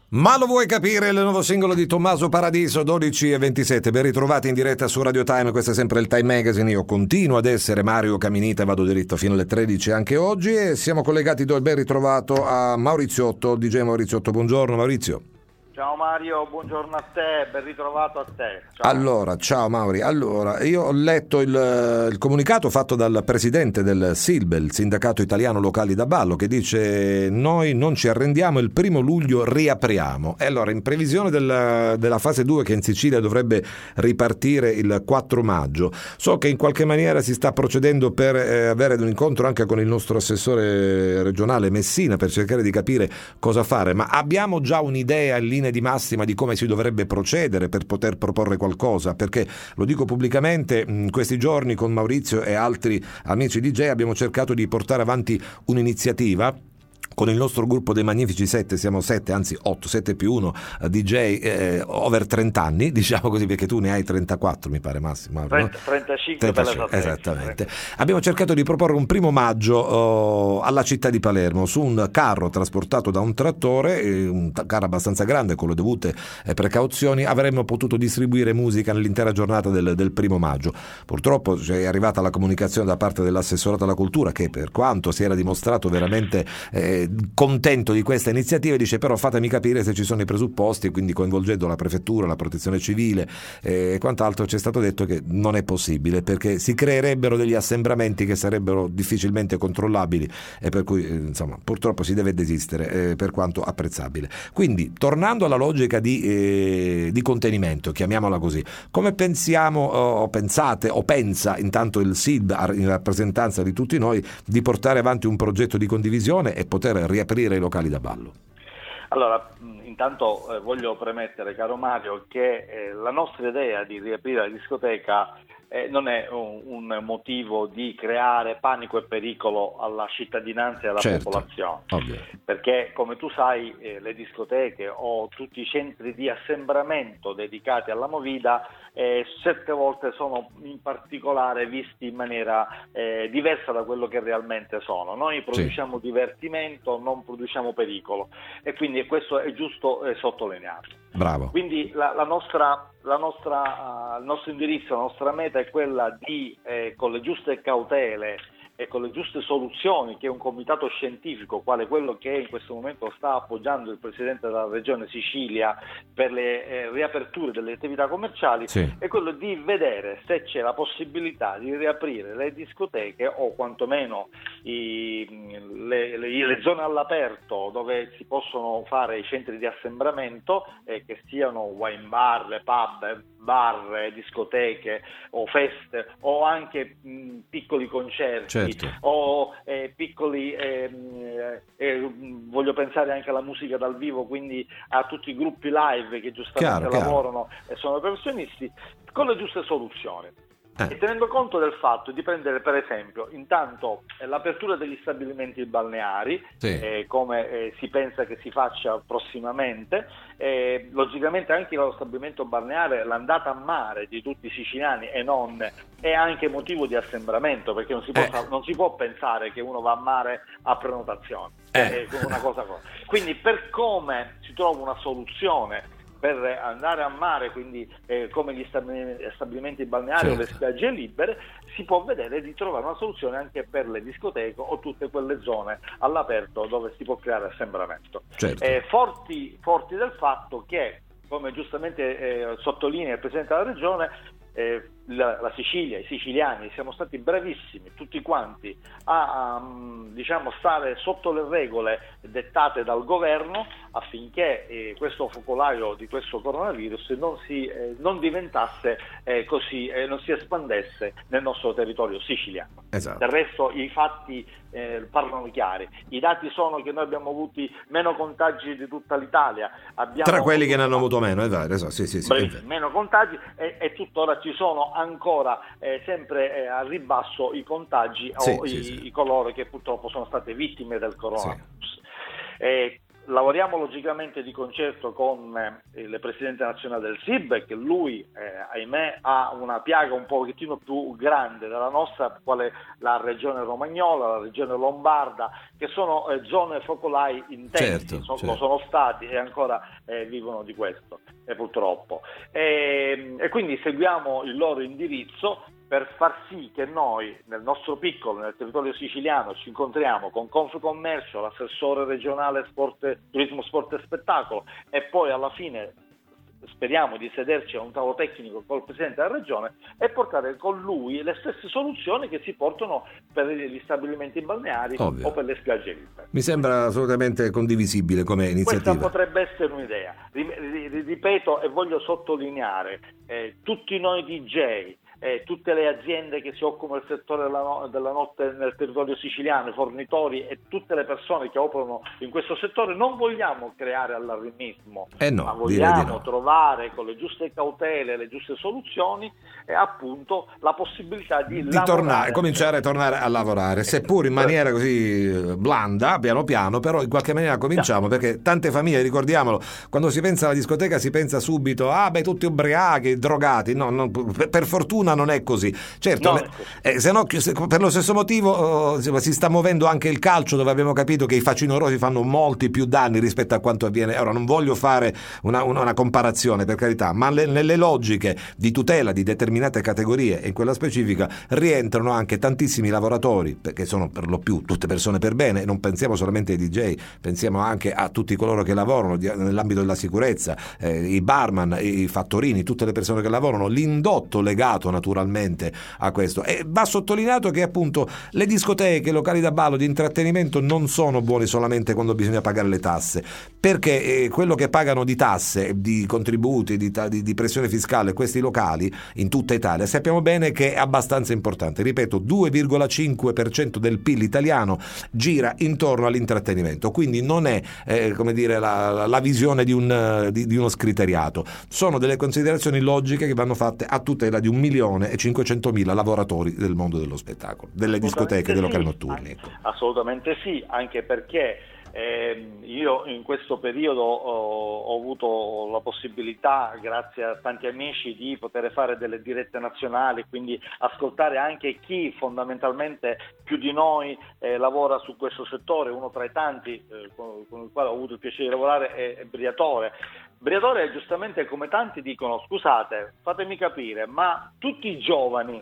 Ma lo vuoi capire? Il nuovo singolo di Tommaso Paradiso, 12:27. Ben ritrovati in diretta su Radio Time, questo è sempre il Time Magazine. Io continuo ad essere Mario Caminita e vado diritto fino alle 13 anche oggi, e siamo collegati, do il ben ritrovato a Mauriziotto, DJ Mauriziotto. Buongiorno Maurizio. Ciao Mario, buongiorno a te, ben ritrovato a te. Ciao. Allora, ciao Mauri. Allora, io ho letto il comunicato fatto dal presidente del SILB, il Sindacato Italiano Locali da Ballo, che dice: noi non ci arrendiamo, il 1° luglio riapriamo. E allora, in previsione della fase 2 che in Sicilia dovrebbe ripartire il 4 maggio, so che in qualche maniera si sta procedendo per avere un incontro anche con il nostro assessore regionale Messina per cercare di capire cosa fare, ma abbiamo già un'idea in linea di massima di come si dovrebbe procedere per poter proporre qualcosa? Perché lo dico pubblicamente, in questi giorni con Maurizio e altri amici DJ abbiamo cercato di portare avanti un'iniziativa con il nostro gruppo dei Magnifici 7, siamo 7, anzi 8, 7 più 1 DJ over 30 anni, diciamo così, perché tu ne hai 34 mi pare, Massimo. 35 per la esattamente. Abbiamo cercato di proporre un 1° maggio alla città di Palermo su un carro trasportato da un trattore, un carro abbastanza grande con le dovute precauzioni. Avremmo potuto distribuire musica nell'intera giornata del 1° maggio. Purtroppo è arrivata la comunicazione da parte dell'assessorato alla cultura che, per quanto si era dimostrato veramente contento di questa iniziativa, dice: però fatemi capire se ci sono i presupposti, e quindi coinvolgendo la prefettura, la protezione civile e quant'altro. Ci è stato detto che non è possibile perché si creerebbero degli assembramenti che sarebbero difficilmente controllabili, e per cui insomma purtroppo si deve desistere, per quanto apprezzabile. Quindi, tornando alla logica di contenimento, chiamiamola così, come pensa intanto il SID in rappresentanza di tutti noi di portare avanti un progetto di condivisione e poter riaprire i locali da ballo? Allora, intanto voglio premettere, caro Mario, che la nostra idea di riaprire la discoteca non è un motivo di creare panico e pericolo alla cittadinanza e alla popolazione. Ovvio. Perché, come tu sai, le discoteche o tutti i centri di assembramento dedicati alla movida certe volte sono in particolare visti in maniera diversa da quello che realmente sono. Noi produciamo divertimento, non produciamo pericolo, e quindi questo è giusto sottolinearlo. Bravo. Quindi il nostro indirizzo, la nostra meta è quella di, con le giuste cautele e con le giuste soluzioni che un comitato scientifico, quale quello che in questo momento sta appoggiando il Presidente della Regione Sicilia per le riaperture delle attività commerciali, è quello di vedere se c'è la possibilità di riaprire le discoteche o quantomeno le zone all'aperto dove si possono fare i centri di assembramento, che siano wine bar, le pub, bar, discoteche o feste o anche piccoli concerti, o piccoli voglio pensare anche alla musica dal vivo, quindi a tutti i gruppi live che giustamente lavorano e sono professionisti, con le giuste soluzioni. E tenendo conto del fatto di prendere, per esempio, intanto l'apertura degli stabilimenti balneari, come si pensa che si faccia prossimamente, logicamente anche lo stabilimento balneare, l'andata a mare di tutti i siciliani e non, è anche motivo di assembramento, perché non si può pensare che uno va a mare a prenotazione, una cosa. Quindi, per come si trova una soluzione per andare a mare, quindi come gli stabilimenti balneari o le spiagge libere, si può vedere di trovare una soluzione anche per le discoteche o tutte quelle zone all'aperto dove si può creare assembramento. Forti del fatto che, come giustamente sottolinea il Presidente della Regione, la Sicilia, i siciliani siamo stati bravissimi tutti quanti a stare sotto le regole dettate dal governo affinché questo focolaio di questo coronavirus non diventasse così, non si espandesse nel nostro territorio siciliano. Del resto i fatti parlano chiari. I dati sono che noi abbiamo avuto meno contagi di tutta l'Italia, tra quelli che ne hanno avuto meno, meno contagi, e tuttora ci sono ancora sempre a ribasso i contagi i coloro che purtroppo sono state vittime del coronavirus. lavoriamo logicamente di concerto con il presidente nazionale del SIB, che lui, ahimè, ha una piaga un pochettino più grande della nostra, quale la regione romagnola, la regione lombarda, che sono zone focolai intensi, certo. Lo sono stati e ancora vivono di questo, purtroppo. E quindi seguiamo il loro indirizzo per far sì che noi, nel nostro piccolo, nel territorio siciliano, ci incontriamo con Confcommercio, l'assessore regionale turismo, sport e spettacolo, e poi alla fine speriamo di sederci a un tavolo tecnico col presidente della regione e portare con lui le stesse soluzioni che si portano per gli stabilimenti balneari o per le spiagge libere. Mi sembra assolutamente condivisibile come iniziativa. Questa potrebbe essere un'idea. Ripeto e voglio sottolineare, tutti noi DJ, tutte le aziende che si occupano del settore della notte nel territorio siciliano, i fornitori e tutte le persone che operano in questo settore, non vogliamo creare allarmismo, ma vogliamo trovare con le giuste cautele, le giuste soluzioni e appunto la possibilità di cominciare a tornare a lavorare, seppur in maniera così blanda, piano piano, però in qualche maniera cominciamo, perché tante famiglie, ricordiamolo, quando si pensa alla discoteca si pensa subito tutti ubriachi, drogati. No, per fortuna non è così, certo, se no, per lo stesso motivo si sta muovendo anche il calcio, dove abbiamo capito che i facinorosi fanno molti più danni rispetto a quanto avviene. Ora non voglio fare una comparazione, per carità, ma nelle logiche di tutela di determinate categorie, e in quella specifica rientrano anche tantissimi lavoratori, perché sono per lo più tutte persone per bene. Non pensiamo solamente ai DJ, pensiamo anche a tutti coloro che lavorano nell'ambito della sicurezza, i barman, i fattorini, tutte le persone che lavorano, l'indotto legato naturalmente a questo. E va sottolineato che appunto le discoteche, i locali da ballo, di intrattenimento non sono buoni solamente quando bisogna pagare le tasse, perché quello che pagano di tasse, di contributi, di pressione fiscale questi locali in tutta Italia, sappiamo bene che è abbastanza importante. Ripeto, 2,5% del PIL italiano gira intorno all'intrattenimento, quindi non è come dire la visione di uno scriteriato. Sono delle considerazioni logiche che vanno fatte a tutela di 1.500.000 lavoratori del mondo dello spettacolo, delle discoteche, dei locali notturni. Assolutamente sì, anche perché io in questo periodo ho avuto la possibilità, grazie a tanti amici, di poter fare delle dirette nazionali, quindi ascoltare anche chi fondamentalmente più di noi lavora su questo settore. Uno tra i tanti con il quale ho avuto il piacere di lavorare è Briatore. Briatore, giustamente, come tanti dicono, scusate, fatemi capire, ma tutti i giovani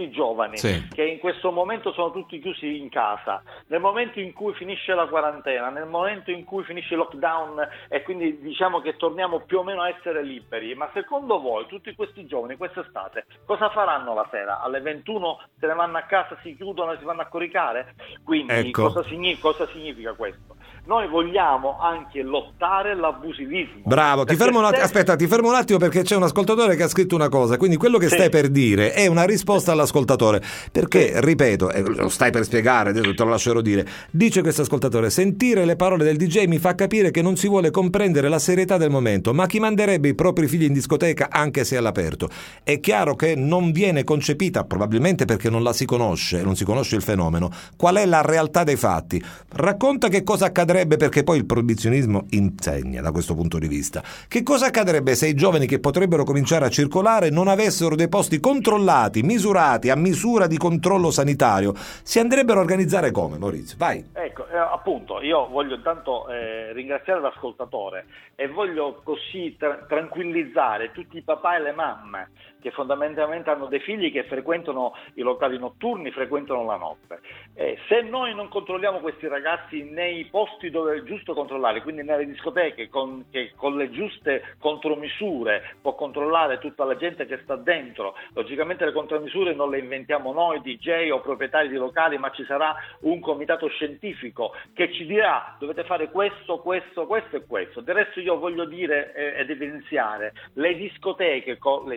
sì, che in questo momento sono tutti chiusi in casa, nel momento in cui finisce la quarantena, nel momento in cui finisce il lockdown e quindi diciamo che torniamo più o meno a essere liberi, ma secondo voi tutti questi giovani quest'estate cosa faranno la sera? Alle 21 se ne vanno a casa, si chiudono e si vanno a coricare? Quindi ecco. cosa significa questo? Noi vogliamo anche lottare l'abusivismo. Bravo, ti fermo un attimo, perché c'è un ascoltatore che ha scritto una cosa, quindi quello che stai per dire è una risposta all'ascoltatore, perché, ripeto, lo stai per spiegare, adesso te lo lascerò dire, dice questo ascoltatore: sentire le parole del DJ mi fa capire che non si vuole comprendere la serietà del momento, ma chi manderebbe i propri figli in discoteca anche se all'aperto? È chiaro che non viene concepita, probabilmente perché non si conosce il fenomeno, qual è la realtà dei fatti. Racconta che cosa accadrebbe, perché poi il proibizionismo insegna da questo punto di vista. Che cosa accadrebbe se i giovani che potrebbero cominciare a circolare non avessero dei posti controllati, misurati a misura di controllo sanitario? Si andrebbero a organizzare come, Maurizio? Vai. Ecco, appunto, io voglio intanto ringraziare l'ascoltatore e voglio così tranquillizzare tutti i papà e le mamme che fondamentalmente hanno dei figli che frequentano i locali notturni, frequentano la notte. Se noi non controlliamo questi ragazzi nei posti dove è giusto controllare, quindi nelle discoteche, che con le giuste contromisure può controllare tutta la gente che sta dentro. Logicamente le contromisure non le inventiamo noi DJ o proprietari di locali, ma ci sarà un comitato scientifico che ci dirà: dovete fare questo e questo. Del resto io voglio dire ed evidenziare le discoteche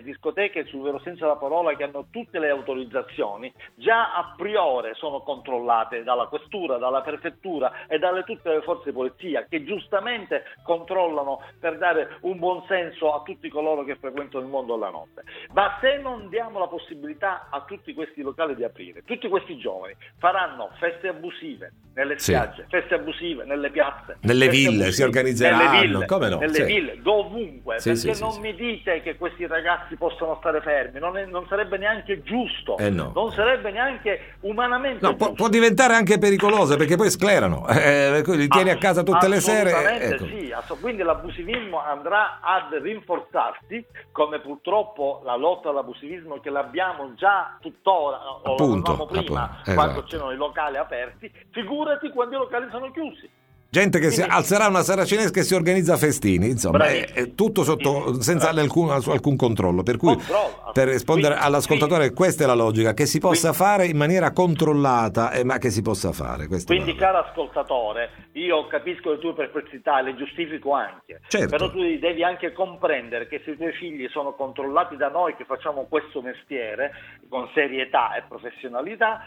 sul vero senso della parola, che hanno tutte le autorizzazioni, già a priori sono controllate dalla questura, dalla prefettura e dalle tutte tutte le forze di polizia che giustamente controllano per dare un buon senso a tutti coloro che frequentano il mondo alla notte. Ma se non diamo la possibilità a tutti questi locali di aprire, tutti questi giovani faranno feste abusive nelle spiagge, feste abusive nelle piazze, nelle ville, si organizzeranno, come no? Nelle ville, dovunque, perché non mi dite che questi ragazzi possono stare fermi, non sarebbe neanche giusto, non sarebbe neanche umanamente giusto. Può diventare anche pericoloso, perché poi sclerano, li tieni a casa tutte le sere. Ecco. Sì, quindi l'abusivismo andrà ad rinforzarsi, come purtroppo la lotta all'abusivismo che l'abbiamo già tuttora, o l'avevamo prima, quando c'erano i locali aperti, figurati quando i locali sono chiusi. Gente che si alzerà una saracinesca e si organizza festini, insomma, è tutto senza alcun controllo. Per cui, per rispondere all'ascoltatore, questa è la logica, che si possa fare in maniera controllata, ma che si possa fare. Quindi, caro ascoltatore, io capisco le tue perplessità, le giustifico anche, però tu devi anche comprendere che se i tuoi figli sono controllati da noi che facciamo questo mestiere con serietà e professionalità,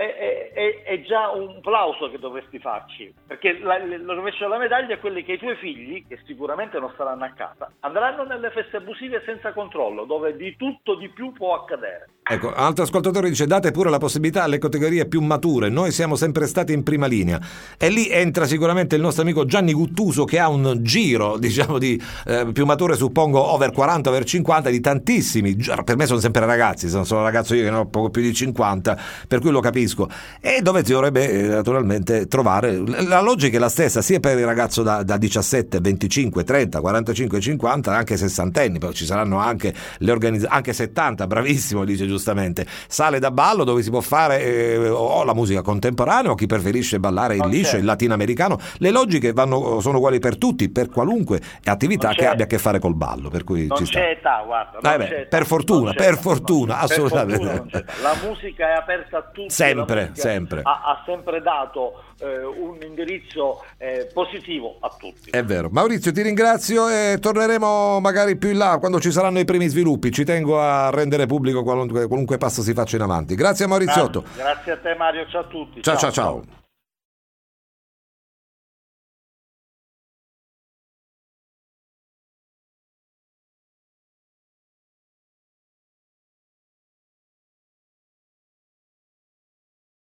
è già un plauso che dovresti farci, perché il rovescio della medaglia è quelli che i tuoi figli, che sicuramente non staranno a casa, andranno nelle feste abusive senza controllo, dove di tutto di più può accadere. Ecco, un altro ascoltatore dice: date pure la possibilità alle categorie più mature, noi siamo sempre stati in prima linea, e lì entra sicuramente il nostro amico Gianni Guttuso, che ha un giro, diciamo, di più mature, suppongo over 40, over 50, di tantissimi. Per me sono sempre ragazzi, sono ragazzo io che ne ho poco più di 50, per cui lo capisco. E dove si dovrebbe naturalmente trovare la logica è la stessa, sia per il ragazzo da 17, 25, 30, 45, 50, anche sessantenni, poi ci saranno anche anche 70, bravissimo, dice giustamente, sale da ballo dove si può fare o la musica contemporanea o chi preferisce ballare il liscio, il latinoamericano. Le logiche sono uguali per tutti, per qualunque attività che abbia a che fare col ballo, per cui non ci c'è età, guarda, per fortuna, assolutamente. La musica è aperta a tutti, sempre ha sempre dato un indirizzo positivo a tutti. È vero. Maurizio, ti ringrazio e torneremo magari più in là quando ci saranno i primi sviluppi. Ci tengo a rendere pubblico qualunque passo si faccia in avanti. Grazie Mauriziotto. Grazie a te Mario, ciao a tutti. Ciao.